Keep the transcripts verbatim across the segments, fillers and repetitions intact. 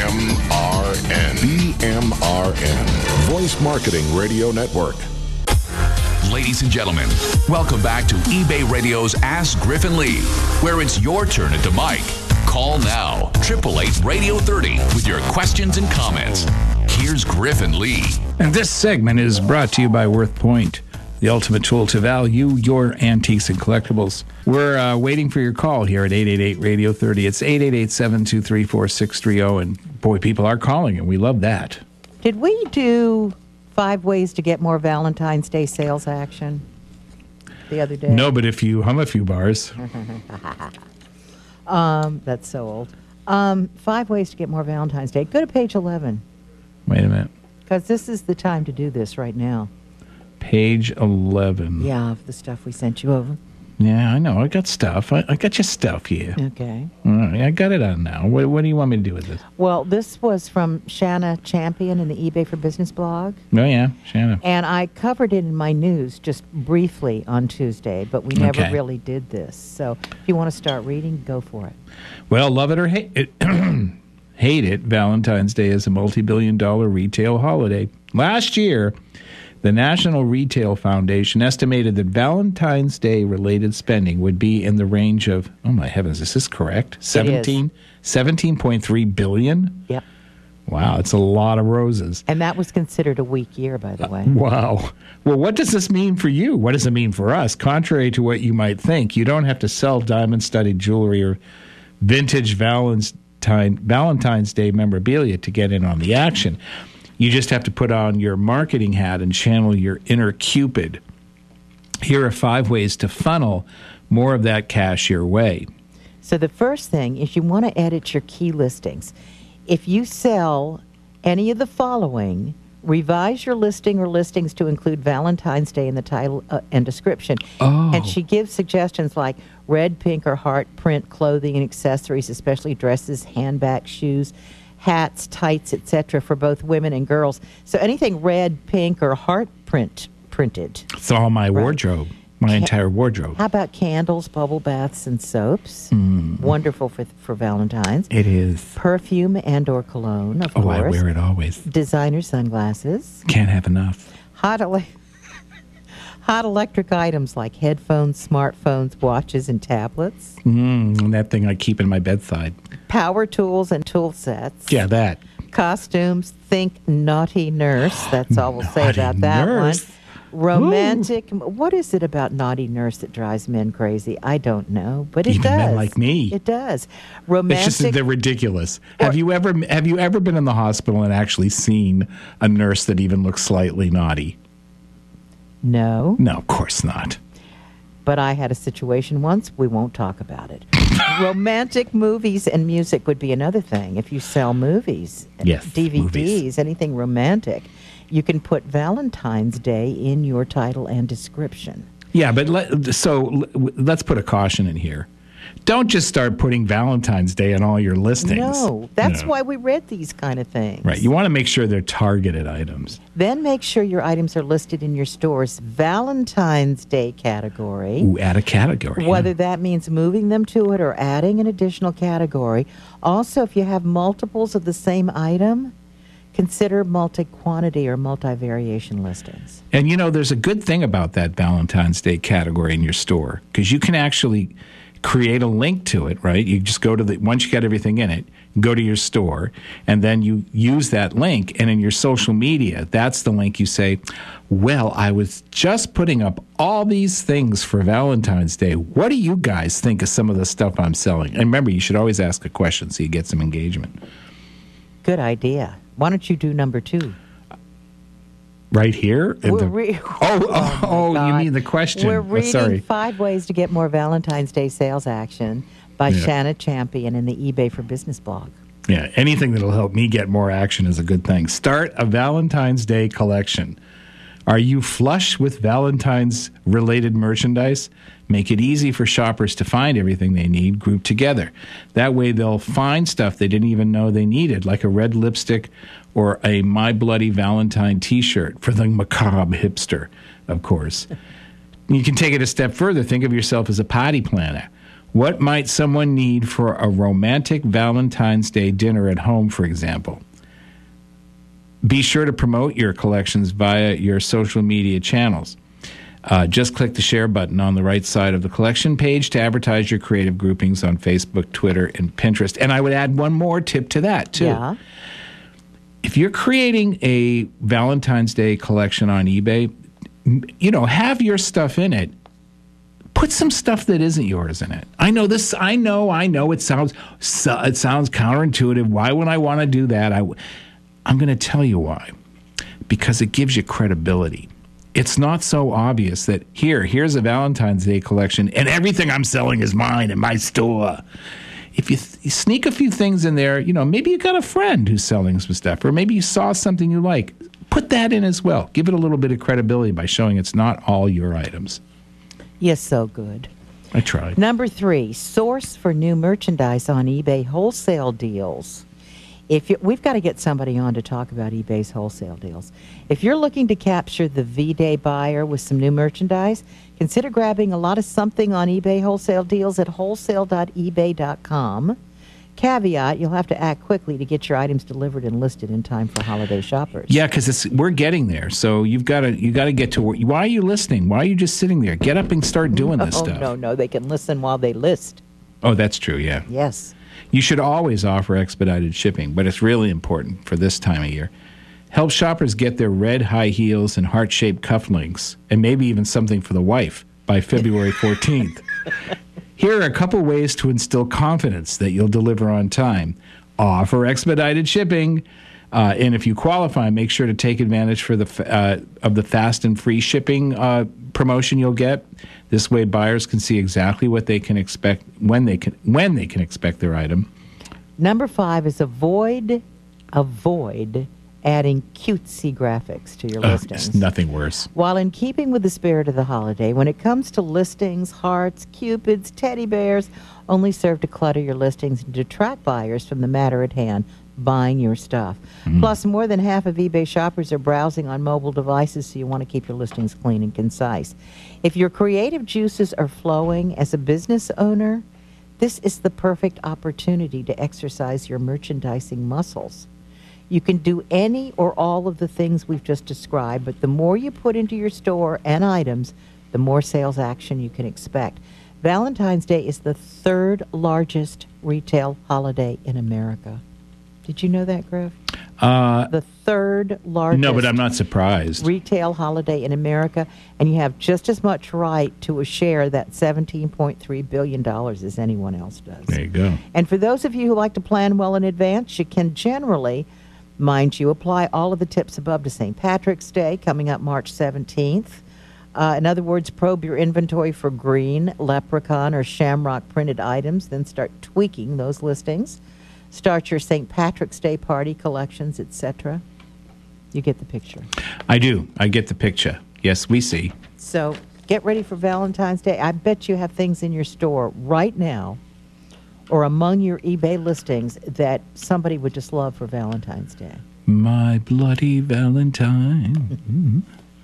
M R N. B M R N. Voice Marketing Radio Network. Ladies and gentlemen, welcome back to eBay Radio's Ask Griffin Lee, where it's your turn at the mic. Call now, eight eight eight, radio thirty, with your questions and comments. Here's Griffin Lee. And this segment is brought to you by WorthPoint, the ultimate tool to value your antiques and collectibles. We're uh, waiting for your call here at eight eight eight, radio thirty. It's eight eight eight, seven two three, four six three zero, and boy, people are calling, and we love that. Did we do five ways to get more Valentine's Day sales action the other day? No, but if you hum a few bars. um, that's so old. Um, five ways to get more Valentine's Day. Go to page eleven. Wait a minute. Because this is the time to do this right now. Page eleven. Yeah, of the stuff we sent you over. Yeah, I know. I got stuff. I, I got your stuff here. Okay. All right, I got it on now. What, what do you want me to do with this? Well, this was from Shanna Champion in the eBay for Business blog. Oh, yeah, Shanna. And I covered it in my news just briefly on Tuesday, but we never Okay. really did this. So if you want to start reading, go for it. Well, love it or hate it, hate it, Valentine's Day is a multi-billion dollar retail holiday. Last year, the National Retail Foundation estimated that Valentine's Day-related spending would be in the range of, oh my heavens, is this correct? seventeen, seventeen point three billion dollars? Yep. Wow, it's a lot of roses. And that was considered a weak year, by the way. Wow. Well, what does this mean for you? What does it mean for us? Contrary to what you might think, you don't have to sell diamond-studded jewelry or vintage Valentine, Valentine's Day memorabilia to get in on the action. You just have to put on your marketing hat and channel your inner Cupid. Here are five ways to funnel more of that cash your way. So the first thing is you want to edit your key listings. If you sell any of the following, revise your listing or listings to include Valentine's Day in the title uh, and description. Oh. And she gives suggestions like red, pink, or heart print clothing and accessories, especially dresses, handbags, shoes, hats, tights, et cetera, for both women and girls. So anything red, pink, or heart print printed. It's all my Right. wardrobe, my Ca- entire wardrobe. How about candles, bubble baths, and soaps? Mm. Wonderful for for Valentine's. It is. Perfume and or cologne, of Oh, course. I wear it always. Designer sunglasses. Can't have enough. Hot, ele- hot electric items like headphones, smartphones, watches, and tablets. Mm, that thing I keep in my bedside. Power tools and tool sets. Yeah, that. Costumes. Think naughty nurse. That's all we'll say Naughty about that nurse. one. Romantic. What is it about naughty nurse that drives men crazy? I don't know, but it Even does. men like me. It does. It's Romantic. just they're ridiculous. Or- have you ever have you ever been in the hospital and actually seen a nurse that even looks slightly naughty? No, No, of course not. but I had a situation once. We won't talk about it. Romantic movies and music would be another thing. If you sell movies, Yes, D V Ds, movies. anything romantic, you can put Valentine's Day in your title and description. Yeah, but let, so l- let's put a caution in here. Don't just start putting Valentine's Day on all your listings. No, that's You know. why we read these kind of things. Right. You want to make sure they're targeted items. Then make sure your items are listed in your store's Valentine's Day category. Ooh, add a category. yeah. Whether that means moving them to it or adding an additional category. Also, if you have multiples of the same item, consider multi-quantity or multi-variation listings. And you know, there's a good thing about that Valentine's Day category in your store because you can actually create a link to it, right? You just go to the, once you get everything in it, go to your store, and then you use that link. And in your social media, that's the link you say, well, I was just putting up all these things for Valentine's Day. What do you guys think of some of the stuff I'm selling? And remember, you should always ask a question so you get some engagement. Good idea. Why don't you do number two? Right here? In We're the- re- oh, oh, oh, you God. mean the question. We're Oh, reading sorry. Five Ways to Get More Valentine's Day Sales Action by Yeah. Shanna Champion in the eBay for Business blog. Yeah, anything that'll help me get more action is a good thing. Start a Valentine's Day collection. Are you flush with Valentine's-related merchandise? Make it easy for shoppers to find everything they need grouped together. That way they'll find stuff they didn't even know they needed, like a red lipstick or a My Bloody Valentine t-shirt for the macabre hipster, of course. You can take it a step further. Think of yourself as a party planner. What might someone need for a romantic Valentine's Day dinner at home, for example? Be sure to promote your collections via your social media channels. Uh, just click the share button on the right side of the collection page to advertise your creative groupings on Facebook, Twitter, and Pinterest. And I would add one more tip to that, too. Yeah. If you're creating a Valentine's Day collection on eBay, you know, have your stuff in it. Put some stuff that isn't yours in it. I know this. I know. I know. It sounds. It sounds counterintuitive. Why would I want to do that? I, I'm going to tell you why. Because it gives you credibility. It's not so obvious that here, here's a Valentine's Day collection, and everything I'm selling is mine in my store. If you, th- you sneak a few things in there, you know, maybe you got a friend who's selling some stuff, or maybe you saw something you like. Put that in as well. Give it a little bit of credibility by showing it's not all your items. Yes, so good. I tried. Number three, source for new merchandise on eBay wholesale deals. If you, we've got to get somebody on to talk about eBay's wholesale deals. If you're looking to capture the V-Day buyer with some new merchandise, consider grabbing a lot of something on eBay wholesale deals at wholesale dot ebay dot com. Caveat, you'll have to act quickly to get your items delivered and listed in time for holiday shoppers. Yeah, because we're getting there. So you've got to you got to get to work. Why are you listening? Why are you just sitting there? Get up and start doing this oh, stuff. No, no, they can listen while they list. Oh, that's true, yeah. Yes. You should always offer expedited shipping, but it's really important for this time of year. Help shoppers get their red high heels and heart-shaped cufflinks, and maybe even something for the wife by February fourteenth. Here are a couple ways to instill confidence that you'll deliver on time. Offer expedited shipping, uh, and if you qualify, make sure to take advantage for the uh, of the fast and free shipping uh, promotion you'll get. This way, buyers can see exactly what they can expect when they can when they can expect their item. Number five is avoid avoid adding cutesy graphics to your Uh, listings. it's nothing worse. While in keeping with the spirit of the holiday, when it comes to listings, hearts, cupids, teddy bears only serve to clutter your listings and detract buyers from the matter at hand, buying your stuff. Mm. Plus, more than half of eBay shoppers are browsing on mobile devices, so you want to keep your listings clean and concise. If your creative juices are flowing as a business owner, this is the perfect opportunity to exercise your merchandising muscles. You can do any or all of the things we've just described, but the more you put into your store and items, the more sales action you can expect. Valentine's Day is the third largest retail holiday in America. Did you know that, Griff? Uh, the third largest no, but I'm not surprised. retail holiday in America, and you have just as much right to a share that seventeen point three billion dollars as anyone else does. There you go. And for those of you who like to plan well in advance, you can generally, mind you, apply all of the tips above to Saint Patrick's Day, coming up March seventeenth. Uh, in other words, probe your inventory for green, leprechaun, or shamrock printed items, then start tweaking those listings. Start your Saint Patrick's Day party collections, et cetera. You get the picture. I do. I get the picture. Yes, we see. So get ready for Valentine's Day. I bet you have things in your store right now or among your eBay listings that somebody would just love for Valentine's Day. My bloody Valentine.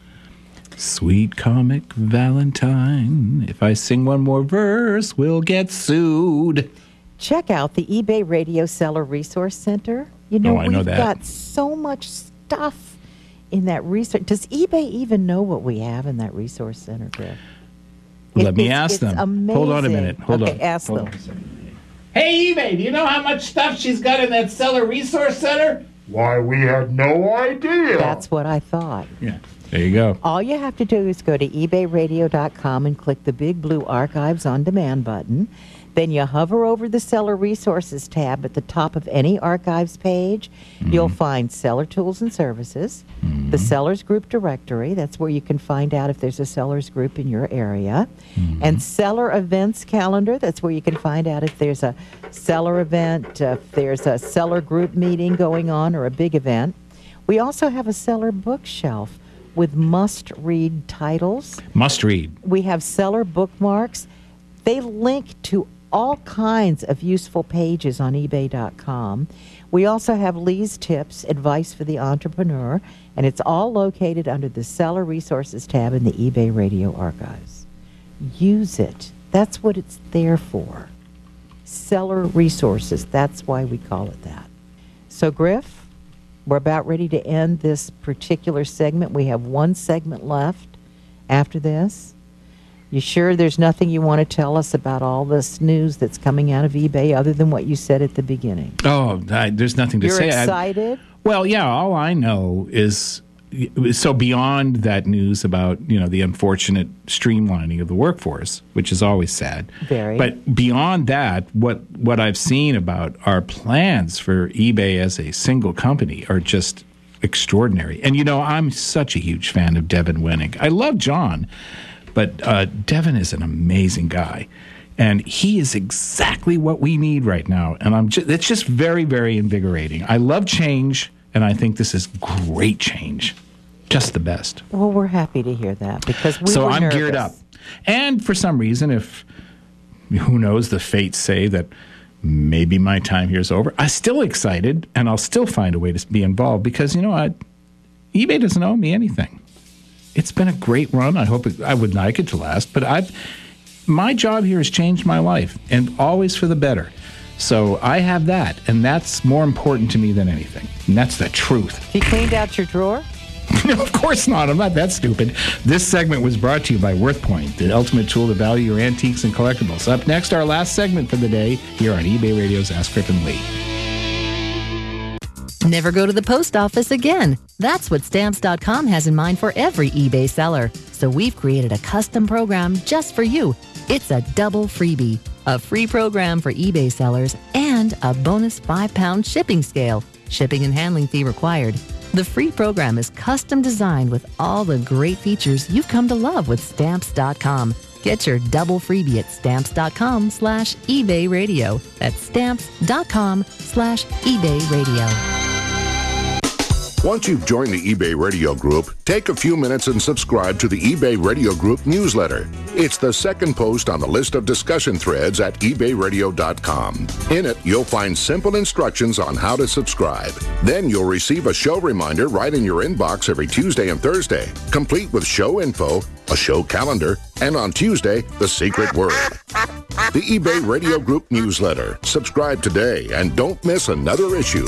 Sweet comic Valentine. If I sing one more verse, we'll get sued. Check out the eBay Radio Seller Resource Center. You know, Oh, I know we've that. got so much stuff in that resource. Does eBay even know what we have in that resource center, Griff? Let It- me it's- ask it's them. Amazing. Hold on a minute. Hold okay, on. ask Hold them. on a second. Hey, eBay, do you know how much stuff she's got in that Seller Resource Center? Why, we had no idea. That's what I thought. Yeah. There you go. All you have to do is go to ebay radio dot com and click the big blue Archives on Demand button. Then you hover over the Seller Resources tab at the top of any archives page. Mm-hmm. You'll find Seller Tools and Services, mm-hmm. the Sellers Group Directory. That's where you can find out if there's a Sellers Group in your area. Mm-hmm. And Seller Events Calendar. That's where you can find out if there's a seller event, uh, if there's a Seller Group meeting going on or a big event. We also have a Seller Bookshelf with must-read titles. Must read. We have Seller Bookmarks. They link to all kinds of useful pages on ebay dot com. We also have Lee's Tips, Advice for the Entrepreneur, and it's all located under the Seller Resources tab in the eBay Radio Archives. Use it. That's what it's there for. Seller resources. That's why we call it that. So, Griff, we're about ready to end this particular segment. We have one segment left after this. You sure there's nothing you want to tell us about all this news that's coming out of eBay other than what you said at the beginning? Oh, I, there's nothing to You're say. You're excited? I, well, yeah, all I know is, so beyond that news about, you know, the unfortunate streamlining of the workforce, which is always sad. Very. But beyond that, what, what I've seen about our plans for eBay as a single company are just extraordinary. And, you know, I'm such a huge fan of Devin Wenig. I love John. But uh, Devin is an amazing guy, and he is exactly what we need right now. And I'm just, it's just very, very invigorating. I love change, and I think this is great change. Just the best. Well, we're happy to hear that because we so were I'm nervous. geared up. And for some reason, if, who knows, the fates say that maybe my time here is over, I'm still excited, and I'll still find a way to be involved because, you know what, eBay doesn't owe me anything. It's been a great run. I hope it, I would like it to last, but I've my job here has changed my life, and always for the better. So I have that, and that's more important to me than anything. And that's the truth. You cleaned out your drawer? No, of course not. I'm not that stupid. This segment was brought to you by WorthPoint, the ultimate tool to value your antiques and collectibles. Up next, our last segment for the day here on eBay Radio's Ask Griffin Lee. Never go to the post office again. That's what Stamps dot com has in mind for every eBay seller. So we've created a custom program just for you. It's a double freebie, a free program for eBay sellers, and a bonus five-pound shipping scale. Shipping and handling fee required. The free program is custom designed with all the great features you've come to love with Stamps dot com. Get your double freebie at Stamps dot com slash eBay radio. That's Stamps dot com slash eBay radio. Once you've joined the eBay Radio Group, take a few minutes and subscribe to the eBay Radio Group newsletter. It's the second post on the list of discussion threads at ebay radio dot com. In it, you'll find simple instructions on how to subscribe. Then you'll receive a show reminder right in your inbox every Tuesday and Thursday, complete with show info, a show calendar, and on Tuesday, the secret word. The eBay Radio Group newsletter. Subscribe today and don't miss another issue.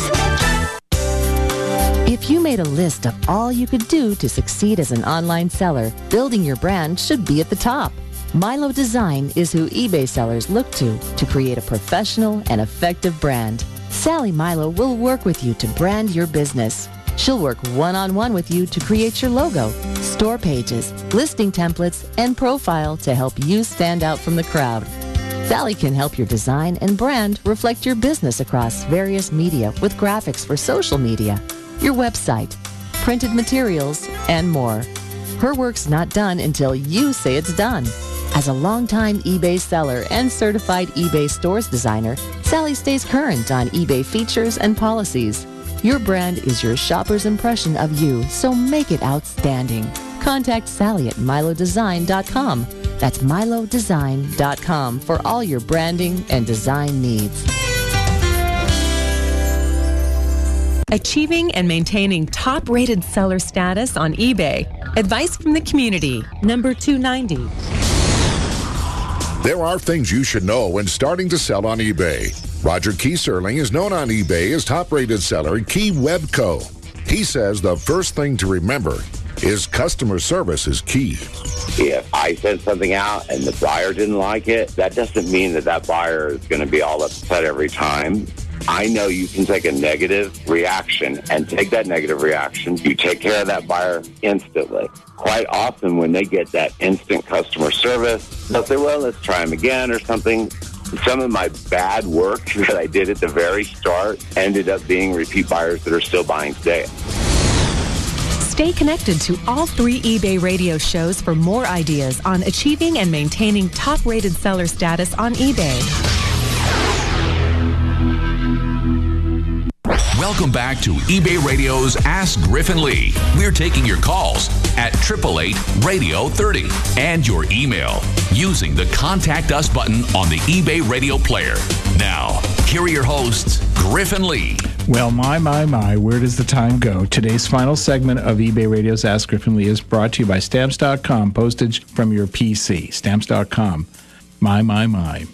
If you made a list of all you could do to succeed as an online seller, building your brand should be at the top. Milo Design is who eBay sellers look to to create a professional and effective brand. Sally Milo will work with you to brand your business. She'll work one-on-one with you to create your logo, store pages, listing templates, and profile to help you stand out from the crowd. Sally can help your design and brand reflect your business across various media with graphics for social media, your website, printed materials, and more. Her work's not done until you say it's done. As a longtime eBay seller and certified eBay stores designer, Sally stays current on eBay features and policies. Your brand is your shopper's impression of you, so make it outstanding. Contact Sally at milo design dot com. That's milo design dot com for all your branding and design needs. Achieving and maintaining top-rated seller status on eBay. Advice from the community. Number two ninety. There are things you should know when starting to sell on eBay. Roger Keyserling is known on eBay as top-rated seller at Key Web Co. He says the first thing to remember is customer service is key. If I sent something out and the buyer didn't like it, that doesn't mean that that buyer is going to be all upset every time. I know you can take a negative reaction and take that negative reaction. You take care of that buyer instantly. Quite often when they get that instant customer service, they'll say, well, let's try them again or something. Some of my bad work that I did at the very start ended up being repeat buyers that are still buying today. Stay connected to all three eBay radio shows for more ideas on achieving and maintaining top-rated seller status on eBay. Welcome back to eBay Radio's Ask Griffin Lee. We're taking your calls at eight eight eight, radio thirty and your email using the Contact Us button on the eBay Radio player. Now, here are your hosts, Griffin Lee. Well, my, my, my, where does the time go? Today's final segment of eBay Radio's Ask Griffin Lee is brought to you by Stamps dot com, postage from your P C, Stamps dot com. My, my, my.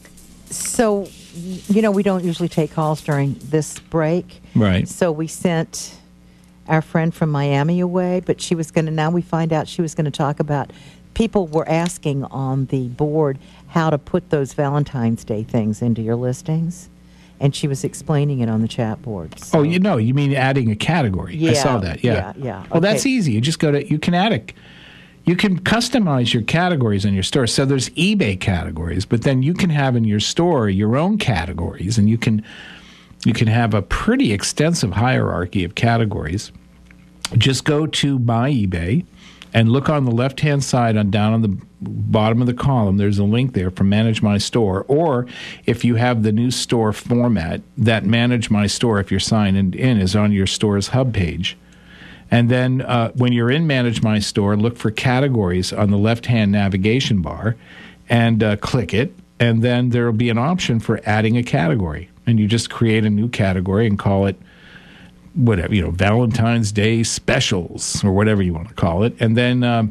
So, you know, we don't usually take calls during this break. Right. So we sent our friend from Miami away, but she was going to, now we find out she was going to talk about, people were asking on the board how to put those Valentine's Day things into your listings. And she was explaining it on the chat board. So. Oh, you know, you mean adding a category. Yeah, I saw that, yeah. yeah, yeah. Well, Okay. that's easy. You just go to, you can add a, you can customize your categories in your store. So there's eBay categories, but then you can have in your store your own categories, and you can, you can have a pretty extensive hierarchy of categories. Just go to My eBay and look on the left-hand side on down on the bottom of the column. There's a link there for Manage My Store. Or if you have the new store format, that Manage My Store, if you're signed in, is on your store's hub page. And then uh, when you're in Manage My Store, look for categories on the left-hand navigation bar and uh, click it. And then there will be an option for adding a category. And you just create a new category and call it whatever, you know, Valentine's Day specials or whatever you want to call it. And then um,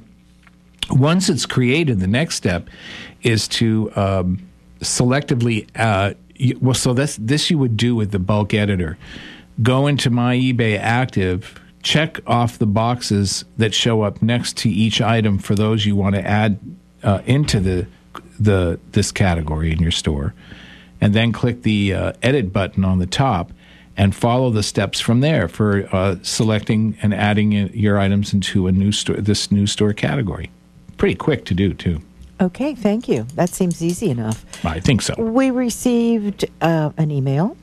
once it's created, the next step is to um, selectively, uh, you, well, so this, this you would do with the bulk editor. Go into My eBay Active, check off the boxes that show up next to each item for those you want to add uh, into the the this category in your store, and then click the uh, edit button on the top and follow the steps from there for uh, selecting and adding in your items into a new store, this new store category. Pretty quick to do, too. Okay, thank you. That seems easy enough. I think so. We received uh, an email.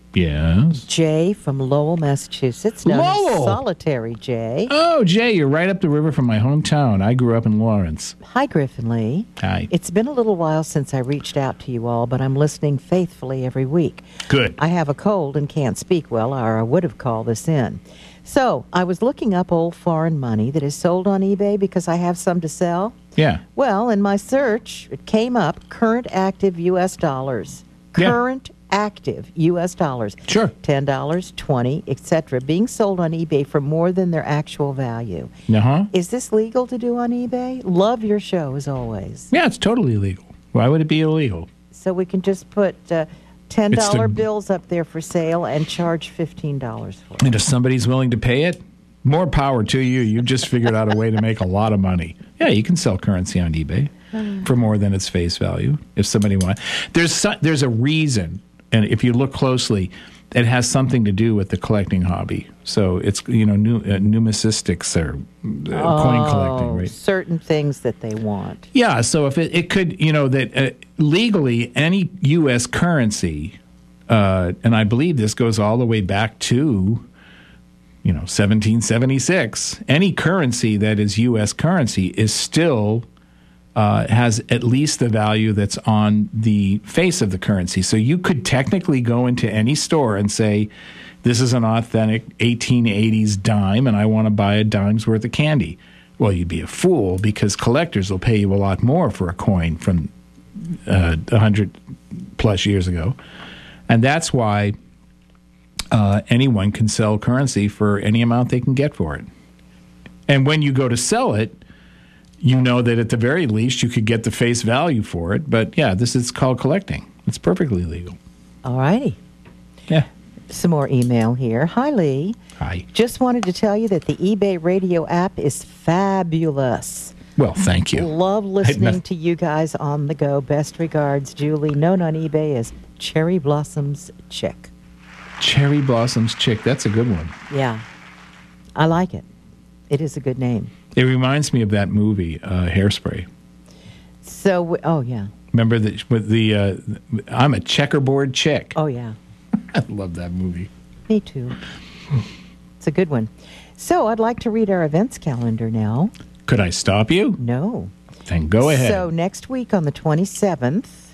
Yes. Jay from Lowell, Massachusetts. Known as Lowell! Solitary Jay. Oh, Jay, you're right up the river from my hometown. I grew up in Lawrence. Hi, Griffin Lee. Hi. It's been a little while since I reached out to you all, but I'm listening faithfully every week. Good. I have a cold and can't speak well, or I would have called this in. So I was looking up old foreign money that is sold on eBay because I have some to sell. Yeah. Well, in my search, it came up current active U S dollars. Yeah. Current active U S dollars. Sure. ten dollars, twenty dollars, et cetera, being sold on eBay for more than their actual value. Uh-huh. Is this legal to do on eBay? Love your show, as always. Yeah, it's totally legal. Why would it be illegal? So we can just put uh, ten dollar It's the- bills up there for sale and charge fifteen dollars for it. And if somebody's willing to pay it, more power to you. You've just figured out a way to make a lot of money. Yeah, you can sell currency on eBay for more than its face value if somebody wants. There's so, there's a reason, and if you look closely, it has something to do with the collecting hobby. So it's, you know, nu- uh, numisistics or uh, coin collecting, right? Certain things that they want. Yeah, so if it, it could, you know, that uh, legally any U S currency, uh, and I believe this goes all the way back to, you know, seventeen seventy-six, any currency that is U S currency is still uh, has at least the value that's on the face of the currency. So you could technically go into any store and say, this is an authentic eighteen eighties dime, and I want to buy a dime's worth of candy. Well, you'd be a fool because collectors will pay you a lot more for a coin from uh, one hundred plus years ago. And that's why uh, anyone can sell currency for any amount they can get for it. And when you go to sell it, you know that at the very least you could get the face value for it. But yeah, this is called collecting. It's perfectly legal. All righty. Yeah. Some more email here. Hi, Lee. Hi. Just wanted to tell you that the eBay radio app is fabulous. Well, thank you. Love listening noth- to you guys on the go. Best regards, Julie. Known on eBay as Cherry Blossoms Chick. Cherry Blossoms Chick. That's a good one. Yeah. I like it. It is a good name. It reminds me of that movie, uh, Hairspray. So, we, oh, yeah. Remember the, with the, uh, I'm a checkerboard chick. Oh, yeah. I love that movie. Me too. It's a good one. So, I'd like to read our events calendar now. Could I stop you? No. Then go ahead. So, next week on the twenty-seventh,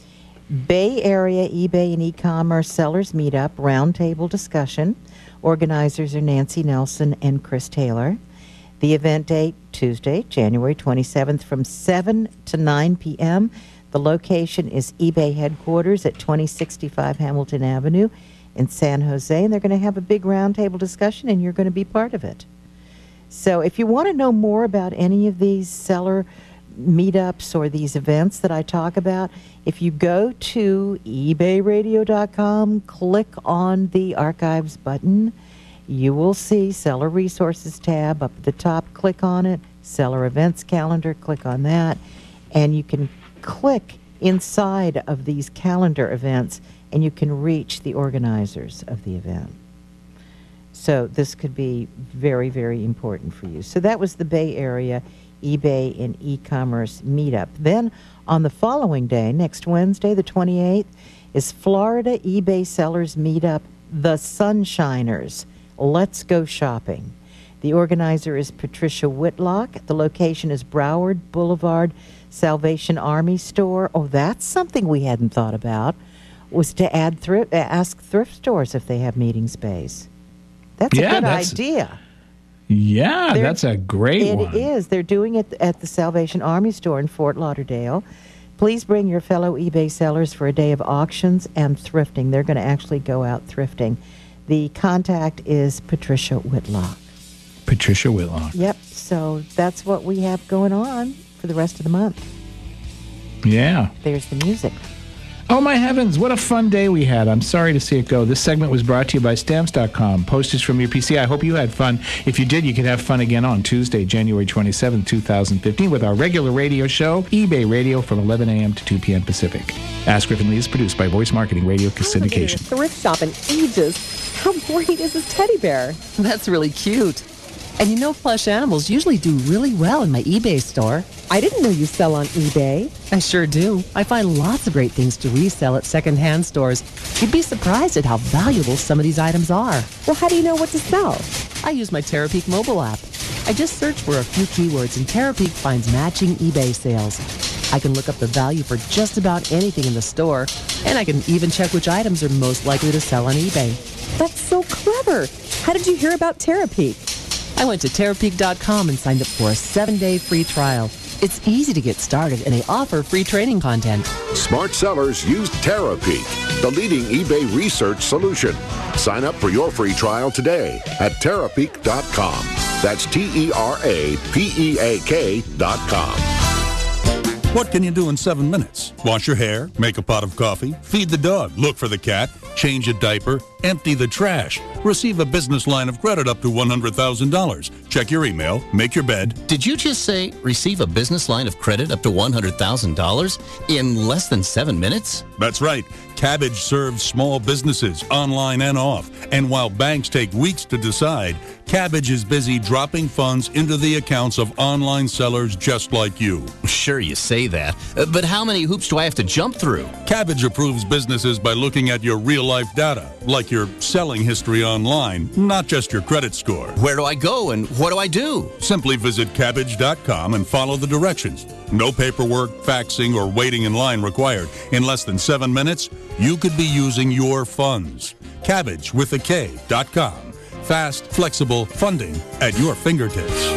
Bay Area eBay and e-commerce sellers meetup roundtable discussion. Organizers are Nancy Nelson and Chris Taylor. The event date, Tuesday, January twenty-seventh from seven to nine p.m. The location is eBay headquarters at twenty sixty-five Hamilton Avenue in San Jose, and they're going to have a big roundtable discussion, and you're going to be part of it. So if you want to know more about any of these seller meetups or these events that I talk about, if you go to ebay radio dot com, click on the archives button, you will see Seller Resources tab up at the top. Click on it. Seller Events Calendar, click on that. And you can click inside of these calendar events and you can reach the organizers of the event. So this could be very, very important for you. So that was the Bay Area eBay and e-commerce meetup. Then on the following day, next Wednesday, the twenty-eighth, is Florida eBay Sellers Meetup, The Sunshiners. Let's go shopping. The organizer is Patricia Whitlock. The location is Broward Boulevard Salvation Army Store. Oh, that's something we hadn't thought about, was to add thrift, ask thrift stores if they have meeting space. That's yeah, a good that's, idea. Yeah, They're, that's a great it one. It is. They're doing it at the Salvation Army Store in Fort Lauderdale. Please bring your fellow eBay sellers for a day of auctions and thrifting. They're going to actually go out thrifting. The contact is Patricia Whitlock. Patricia Whitlock. Yep. So that's what we have going on for the rest of the month. Yeah. There's the music. Oh, my heavens, what a fun day we had. I'm sorry to see it go. This segment was brought to you by Stamps dot com. Postage from your P C. I hope you had fun. If you did, you could have fun again on Tuesday, January twenty-seventh, twenty fifteen, with our regular radio show, eBay Radio, from eleven a.m. to two p.m. Pacific. Ask Griffin Lee is produced by Voice Marketing Radio Syndication. Thrift shop in ages. How great is this teddy bear? That's really cute. And you know, plush animals usually do really well in my eBay store. I didn't know you sell on eBay. I sure do. I find lots of great things to resell at secondhand stores. You'd be surprised at how valuable some of these items are. Well, how do you know what to sell? I use my Terapeak mobile app. I just search for a few keywords and Terapeak finds matching eBay sales. I can look up the value for just about anything in the store, and I can even check which items are most likely to sell on eBay. That's so clever. How did you hear about Terapeak? I went to Terapeak dot com and signed up for a seven-day free trial. It's easy to get started, and they offer free training content. Smart sellers use Terapeak, the leading eBay research solution. Sign up for your free trial today at Terapeak dot com. That's T E R A P E A K dot com. What can you do in seven minutes? Wash your hair, make a pot of coffee, feed the dog, look for the cat, change a diaper, empty the trash, receive a business line of credit up to one hundred thousand dollars, check your email, make your bed. Did you just say receive a business line of credit up to one hundred thousand dollars in less than seven minutes? That's right. Kabbage serves small businesses online and off. And while banks take weeks to decide, Kabbage is busy dropping funds into the accounts of online sellers just like you. Sure, you say that. Uh, but how many hoops do I have to jump through? Kabbage approves businesses by looking at your real-life data, like your selling history online, not just your credit score. Where do I go and what do I do? Simply visit Kabbage dot com and follow the directions. No paperwork, faxing, or waiting in line required. In less than seven minutes, you could be using your funds. Kabbage with a K dot com. Fast, flexible funding at your fingertips.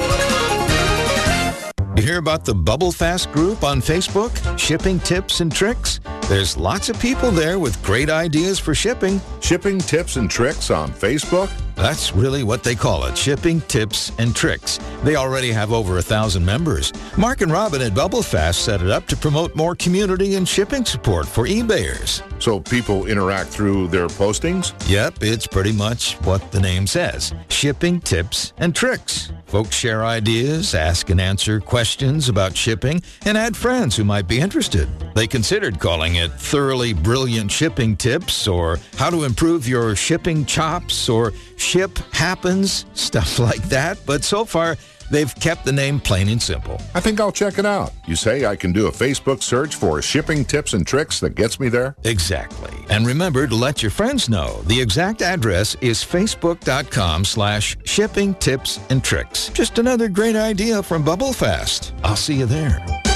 You hear about the Bubble Fast group on Facebook? Shipping tips and tricks? There's lots of people there with great ideas for shipping. Shipping tips and tricks on Facebook? That's really what they call it, shipping tips and tricks. They already have over a thousand members. Mark and Robin at Bubble Fast set it up to promote more community and shipping support for eBayers. So people interact through their postings? Yep, it's pretty much what the name says, shipping tips and tricks. Folks share ideas, ask and answer questions about shipping, and add friends who might be interested. They considered calling it Thoroughly Brilliant Shipping Tips, or How to Improve Your Shipping Chops, or Ship Happens, stuff like that. But so far, they've kept the name plain and simple. I think I'll check it out. You say I can do a Facebook search for shipping tips and tricks that gets me there? Exactly. And remember to let your friends know. The exact address is facebook dot com slash shipping tips and tricks. Just another great idea from Bubble Fast. I'll see you there.